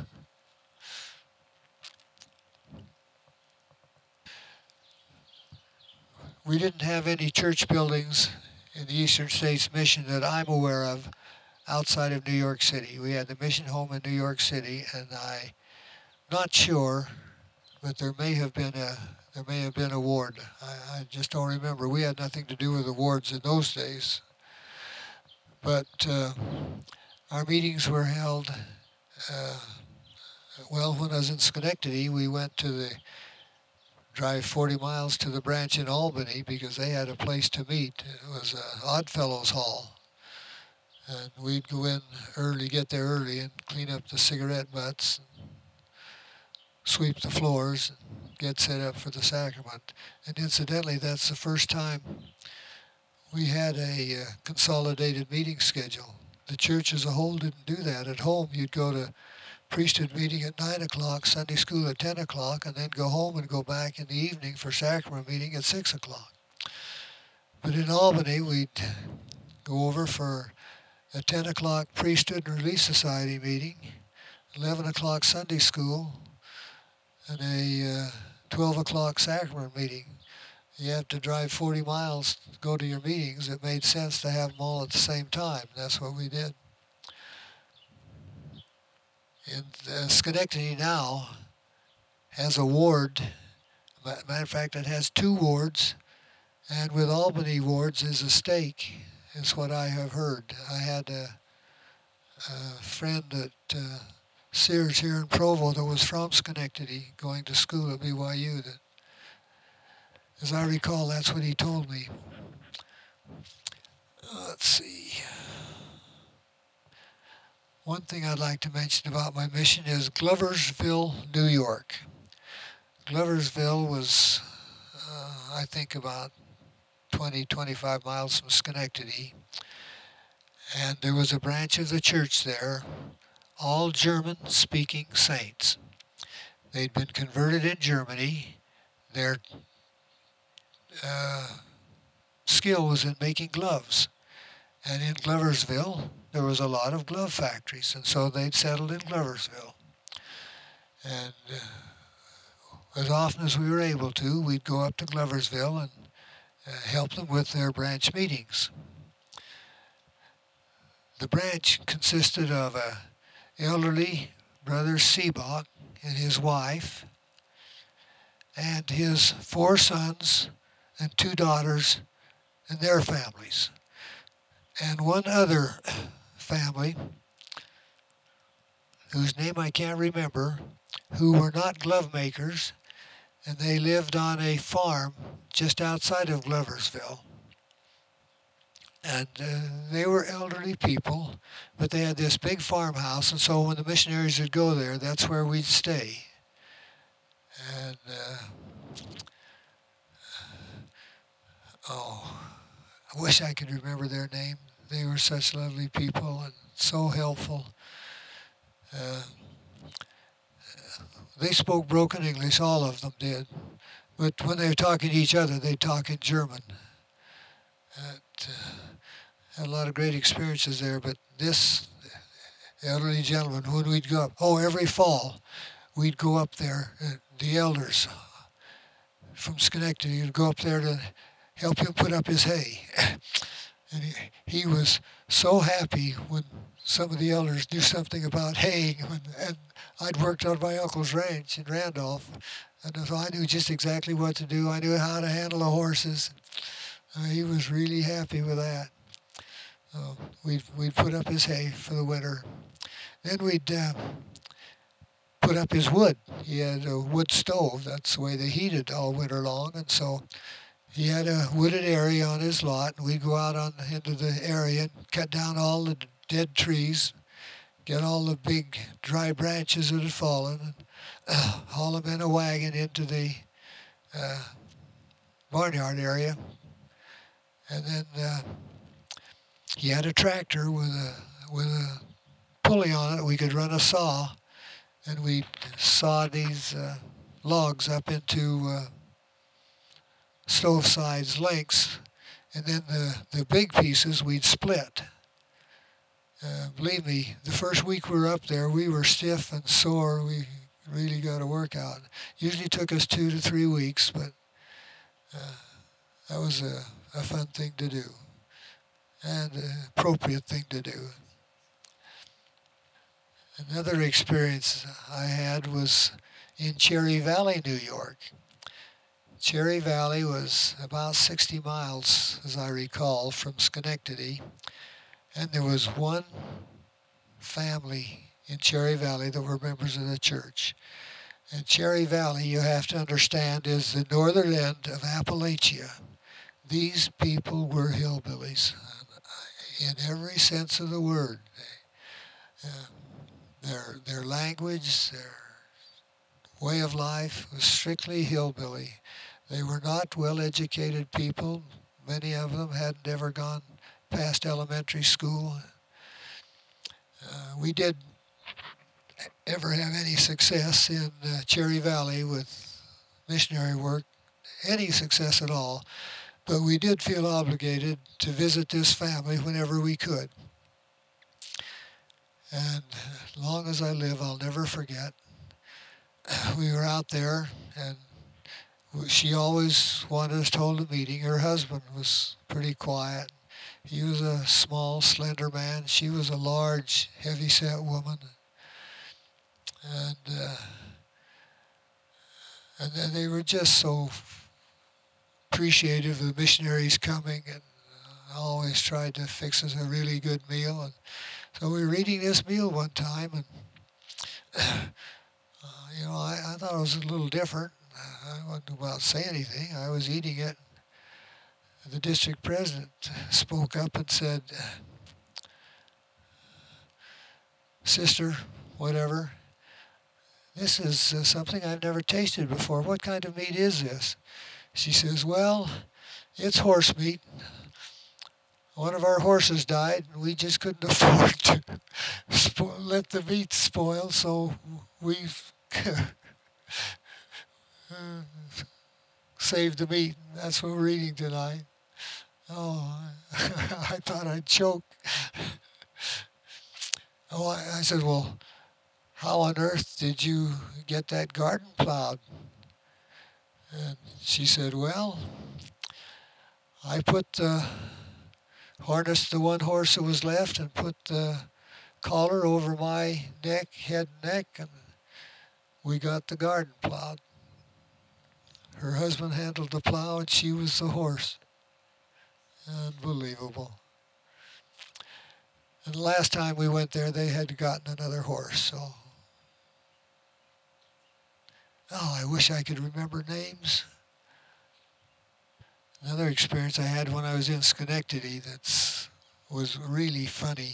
We didn't have any church buildings in the Eastern States Mission that I'm aware of outside of New York City. We had the mission home in New York City, and I'm not sure, but there may have been a there may have been a ward. I, I just don't remember. We had nothing to do with the wards in those days. But uh, our meetings were held. Uh, well, when I was in Schenectady, we went to the drive forty miles to the branch in Albany because they had a place to meet. It was uh, Oddfellows Hall. And we'd go in early, get there early, and clean up the cigarette butts, and sweep the floors, and get set up for the sacrament. And incidentally, that's the first time we had a uh, consolidated meeting schedule. The church as a whole didn't do that. At home, you'd go to priesthood meeting at nine o'clock, Sunday school at ten o'clock, and then go home and go back in the evening for sacrament meeting at six o'clock. But in Albany, we'd go over for a ten o'clock priesthood and relief society meeting, eleven o'clock Sunday school, and a uh, twelve o'clock sacrament meeting. You have to drive forty miles to go to your meetings. It made sense to have them all at the same time. That's what we did. And uh, Schenectady now has a ward. Matter of fact, it has two wards, and with Albany wards is a stake, is what I have heard. I had a, a friend at uh, Sears here in Provo that was from Schenectady going to school at B Y U. That, as I recall, that's what he told me. Let's see. One thing I'd like to mention about my mission is Gloversville, New York. Gloversville was, uh, I think, about twenty, twenty-five miles from Schenectady. And there was a branch of the church there, all German-speaking saints. They'd been converted in Germany. Their uh, skill was in making gloves. And in Gloversville, there was a lot of glove factories, and so they'd settled in Gloversville. And uh, as often as we were able to, we'd go up to Gloversville and uh, help them with their branch meetings. The branch consisted of a elderly brother Seebach and his wife, and his four sons and two daughters and their families, and one other family whose name I can't remember, who were not glove makers, and they lived on a farm just outside of Gloversville. And uh, they were elderly people, but they had this big farmhouse, and so when the missionaries would go there, that's where we'd stay. And, uh, oh, I wish I could remember their name. They were such lovely people and so helpful. Uh, they spoke broken English, all of them did. But when they were talking to each other, they'd talk in German. And, uh, had a lot of great experiences there, but this elderly gentleman, when we'd go up, oh, every fall, we'd go up there, uh, the elders from Schenectady would go up there to help him put up his hay. And he, he was so happy when some of the elders knew something about haying. When, and I'd worked on my uncle's ranch in Randolph, and so I knew just exactly what to do. I knew how to handle the horses. Uh, he was really happy with that. Uh, we'd, we'd put up his hay for the winter. Then we'd uh, put up his wood. He had a wood stove. That's the way they heated all winter long. And so he had a wooded area on his lot, and we'd go out on into the area and cut down all the dead trees, get all the big dry branches that had fallen, and uh, haul them in a wagon into the uh, barnyard area. And then uh, he had a tractor with a with a pulley on it. We could run a saw, and we saw these uh, logs up into uh, stove size lengths, and then the, the big pieces we'd split. Uh, believe me, the first week we were up there, we were stiff and sore. We really got a workout. Usually took us two to three weeks, but uh, that was a, a fun thing to do and an appropriate thing to do. Another experience I had was in Cherry Valley, New York. Cherry Valley was about sixty miles, as I recall, from Schenectady. And there was one family in Cherry Valley that were members of the church. And Cherry Valley, you have to understand, is the northern end of Appalachia. These people were hillbillies in every sense of the word. Uh, their, their language, their way of life was strictly hillbilly. They were not well-educated people. Many of them hadn't ever gone past elementary school. Uh, we did ever have any success in uh, Cherry Valley with missionary work, any success at all, but we did feel obligated to visit this family whenever we could. And as long as I live, I'll never forget. We were out there, and she always wanted us to hold a meeting. Her husband was pretty quiet. He was a small, slender man. She was a large, heavy-set woman. And uh, and then they were just so appreciative of the missionaries coming, and uh, always tried to fix us a really good meal. And so we were eating this meal one time, and uh, you know, I, I thought it was a little different. I wasn't about to say anything. I was eating it. The district president spoke up and said, "Sister, whatever, this is uh, something I've never tasted before. What kind of meat is this?" She says, "Well, it's horse meat. One of our horses died, and we just couldn't afford to spo- let the meat spoil, so we've saved the meat. That's what we're eating tonight." Oh, I thought I'd choke. Oh, I, I said, "Well, how on earth did you get that garden plowed?" And she said, "Well, I put the harnessed the one horse that was left and put the collar over my neck, head and neck, and we got the garden plowed." Her husband handled the plow, and she was the horse. Unbelievable. And the last time we went there, they had gotten another horse. So, oh, I wish I could remember names. Another experience I had when I was in Schenectady that was really funny.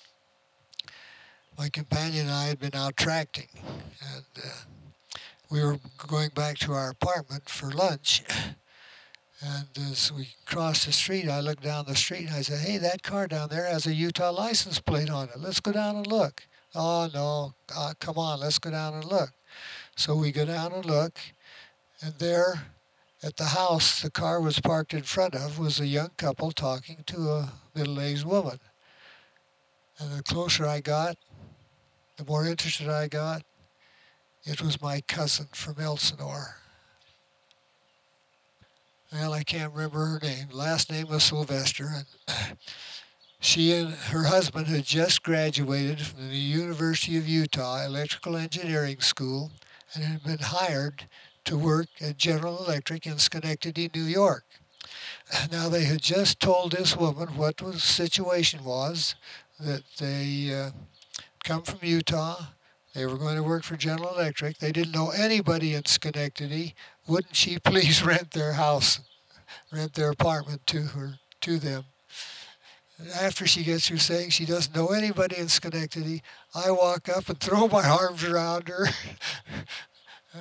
My companion and I had been out tracting, and uh, we were going back to our apartment for lunch. And as we crossed the street, I looked down the street and I said, "Hey, that car down there has a Utah license plate on it. Let's go down and look." "Oh, no, uh, come on, let's go down and look." So we go down and look, and there at the house the car was parked in front of was a young couple talking to a middle-aged woman. And the closer I got, the more interested I got. It was my cousin from Elsinore. well, I can't remember her name. Last name was Sylvester. And she and her husband had just graduated from the University of Utah Electrical Engineering School and had been hired to work at General Electric in Schenectady, New York. Now, they had just told this woman what the situation was, that they uh, come from Utah. They were going to work for General Electric. They didn't know anybody in Schenectady. Wouldn't she please rent their house, rent their apartment to her, to them? After she gets through saying she doesn't know anybody in Schenectady, I walk up and throw my arms around her. uh,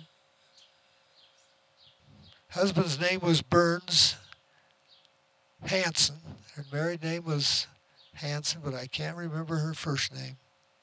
husband's name was Burns Hanson. Her married name was Hanson, but I can't remember her first name.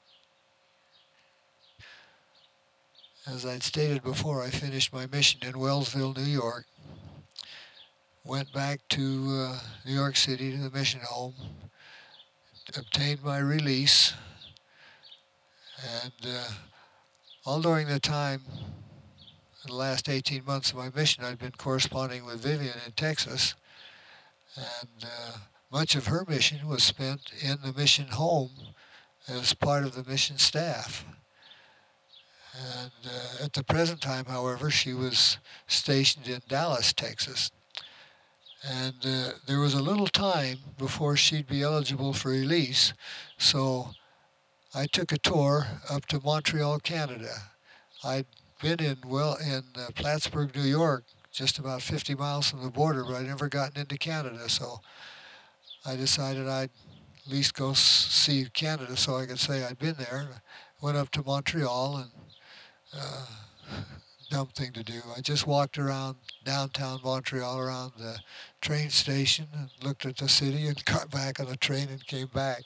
As I'd stated before, I finished my mission in Wellsville, New York. Went back to uh, New York City to the mission home, obtained my release, and uh, all during the time, in the last eighteen months of my mission, I'd been corresponding with Vivian in Texas, and uh, much of her mission was spent in the mission home as part of the mission staff. And uh, at the present time, however, she was stationed in Dallas, Texas. And uh, there was a little time before she'd be eligible for release, so I took a tour up to Montreal, Canada. I'd been in well in uh, Plattsburgh, New York, just about fifty miles from the border, but I'd never gotten into Canada, so I decided I'd at least go s- see Canada so I could say I'd been there. Went up to Montreal, and uh, dumb thing to do. I just walked around downtown Montreal, around the train station, and looked at the city and got back on the train and came back.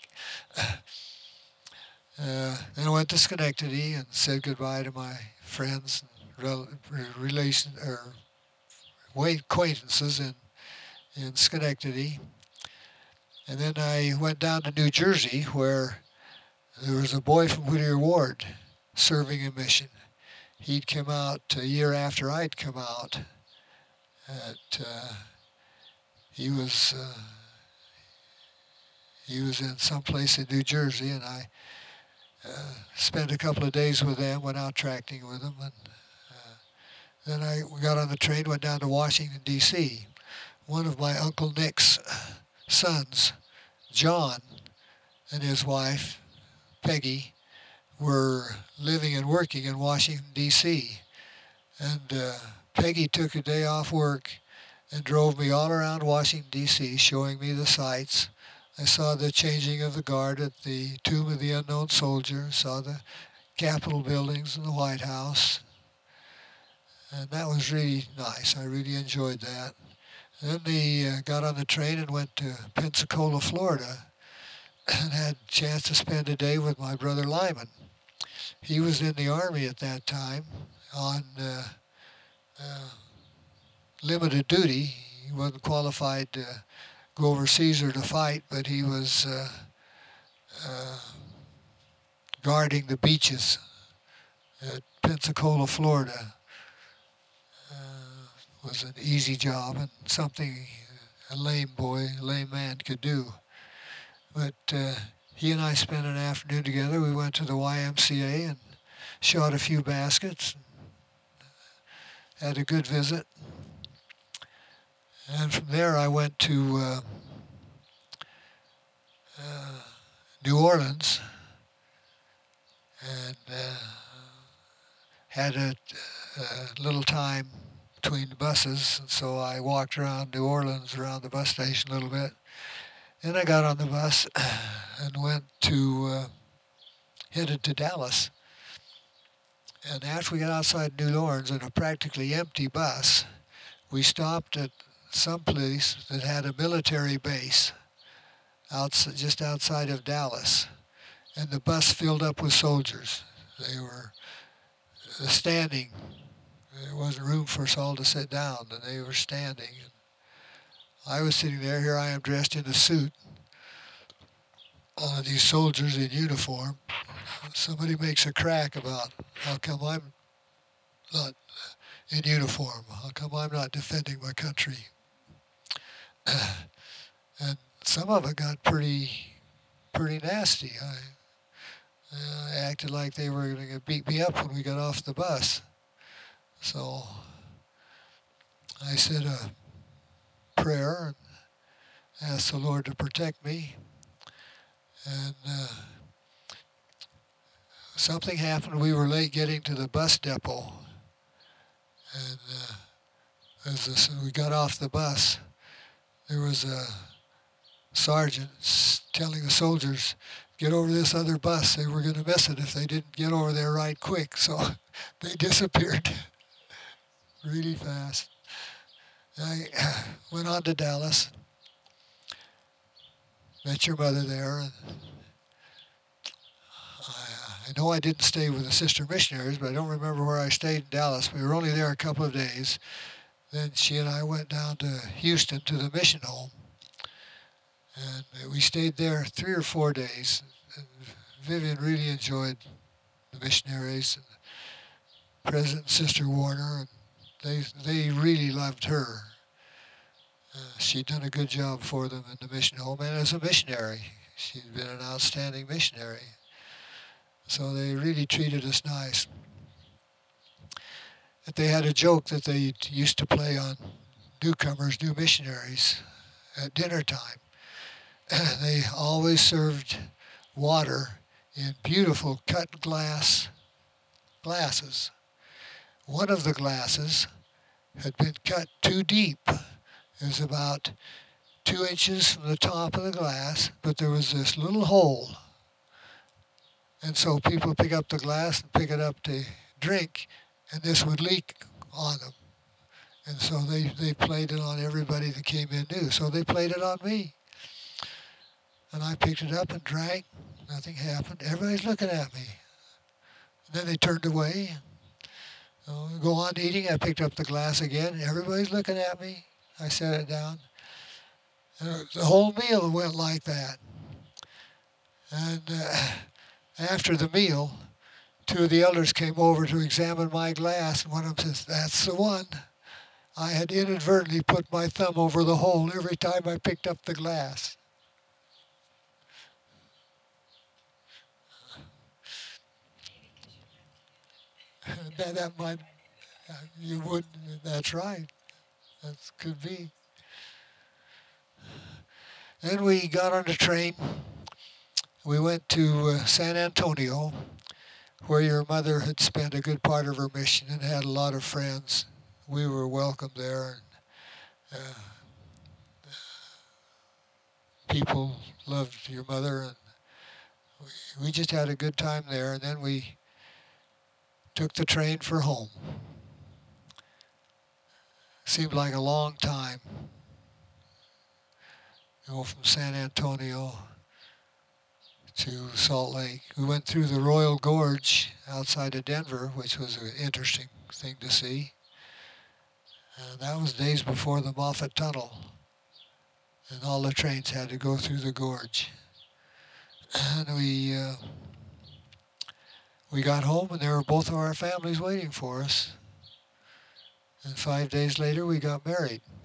Uh, then I went to Schenectady and said goodbye to my friends and rel- relation, or acquaintances in, in Schenectady. And then I went down to New Jersey, where there was a boy from Whittier Ward serving a mission. He'd come out a year after I'd come out. At, uh, he was uh, he was in some place in New Jersey, and I uh, spent a couple of days with them, went out tracking with them, and uh, then I got on the train, went down to Washington, D C One of my Uncle Nick's sons, John, and his wife, Peggy, were living and working in Washington, D C And uh, Peggy took a day off work and drove me all around Washington, D C, showing me the sights. I saw the changing of the guard at the Tomb of the Unknown Soldier, saw the Capitol buildings and the White House. And that was really nice. I really enjoyed that. Then they uh, got on the train and went to Pensacola, Florida, and had a chance to spend a day with my brother Lyman. He was in the Army at that time on uh, uh, limited duty. He wasn't qualified to go overseas or to fight, but he was uh, uh, guarding the beaches at Pensacola, Florida. Uh, was an easy job and something a lame boy, a lame man could do. But uh, he and I spent an afternoon together. We went to the Y M C A and shot a few baskets. Had a good visit. And from there I went to uh, uh, New Orleans and uh, had a, a little time between the buses, and so I walked around New Orleans, around the bus station a little bit. Then I got on the bus and went to, uh, headed to Dallas. And after we got outside New Orleans in a practically empty bus, we stopped at some place that had a military base outside, just outside of Dallas. And the bus filled up with soldiers. They were standing. There wasn't room for us all to sit down, and they were standing. I was sitting there. Here I am dressed in a suit. Uh, these soldiers in uniform. Somebody makes a crack about how come I'm not in uniform. How come I'm not defending my country? And some of it got pretty, pretty nasty. I, uh, I acted like they were going to beat me up when we got off the bus. So I said a prayer and asked the Lord to protect me. And uh, something happened. We were late getting to the bus depot. And uh, as this, we got off the bus, there was a sergeant telling the soldiers, get over this other bus. They were going to miss it if they didn't get over there right quick. So they disappeared really fast. I went on to Dallas, met your mother there. And I, I know I didn't stay with the sister missionaries, but I don't remember where I stayed in Dallas. We were only there a couple of days. Then she and I went down to Houston to the mission home. And we stayed there three or four days. And Vivian really enjoyed the missionaries, and President and Sister Warner, and they they really loved her. Uh, she'd done a good job for them in the mission home, and as a missionary, she'd been an outstanding missionary. So they really treated us nice. But they had a joke that they used to play on newcomers, new missionaries, at dinner time. They always served water in beautiful cut glass glasses. One of the glasses had been cut too deep. It was about two inches from the top of the glass, but there was this little hole. And so people would pick up the glass and pick it up to drink, and this would leak on them. And so they, they played it on everybody that came in new. So they played it on me. And I picked it up and drank. Nothing happened. Everybody's looking at me. And then they turned away. So we go on eating. I picked up the glass again. Everybody's looking at me. I set it down. And the whole meal went like that. And uh, after the meal, two of the elders came over to examine my glass, and one of them says, that's the one. I had inadvertently put my thumb over the hole every time I picked up the glass. that, that might, uh, you wouldn't, that's right. That could be. Then we got on the train. We went to uh, San Antonio, where your mother had spent a good part of her mission and had a lot of friends. We were welcome there. And, uh, people loved your mother, and we, we just had a good time there. And then we took the train for home. Seemed like a long time. Go from San Antonio to Salt Lake. We went through the Royal Gorge outside of Denver, which was an interesting thing to see. And that was days before the Moffat Tunnel. And all the trains had to go through the gorge. And we uh, we got home, and there were both of our families waiting for us. And five days later, we got married.